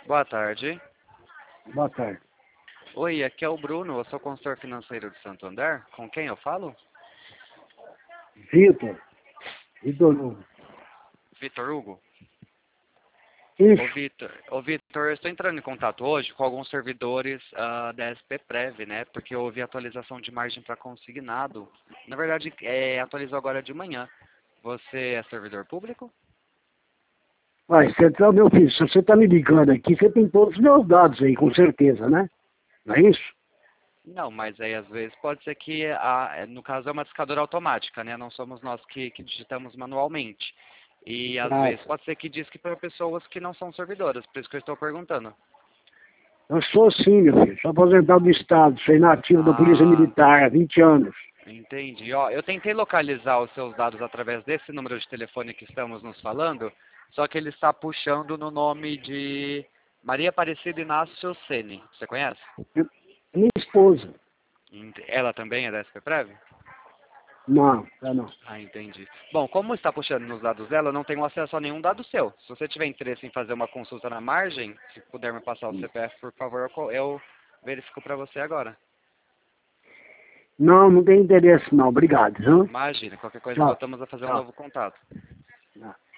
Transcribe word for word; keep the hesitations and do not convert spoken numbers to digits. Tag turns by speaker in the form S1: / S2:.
S1: Boa tarde.
S2: Boa tarde.
S1: Oi, aqui é o Bruno, eu sou consultor financeiro de Santo André. Com quem eu falo?
S2: Vitor. Vitor Hugo.
S1: Vitor Hugo.
S2: Isso.
S1: Ô Vitor, ô Vitor, eu estou entrando em contato hoje com alguns servidores ah, da S P Prev, né? Porque houve atualização de margem para consignado. Na verdade, é, atualizou agora de manhã. Você é servidor público?
S2: Vai, você tá, meu filho, se você tá me ligando aqui, você tem todos os meus dados aí, com certeza, né? Não é isso?
S1: Não, mas aí às vezes pode ser que, a, no caso, é uma discadora automática, né? Não somos nós que, que digitamos manualmente. E às
S2: Ah,
S1: vezes pode ser que diz que para pessoas que não são servidoras, por isso que eu estou perguntando.
S2: eu sou sim, meu filho. Sou aposentado do Estado, sou inativo da Polícia
S1: Ah,
S2: Militar há vinte anos.
S1: entendi. Ó, eu tentei localizar os seus dados através desse número de telefone que estamos nos falando, só que ele está puxando no nome de Maria Aparecida Inácio Ceni. Você conhece?
S2: Eu- Minha esposa.
S1: Ent- Ela também é da S P Prev?
S2: Não, é não.
S1: Ah, entendi. Bom, como está puxando nos dados dela, eu não tenho acesso a nenhum dado seu. Se você tiver interesse em fazer uma consulta na margem, se puder me passar o C P F, por favor, eu co- eu verifico para você agora.
S2: Não, não tem interesse não. Obrigado, viu?
S1: Imagina, qualquer coisa
S2: Tchau.
S1: voltamos a fazer um
S2: Tchau.
S1: novo contato.
S2: Tchau.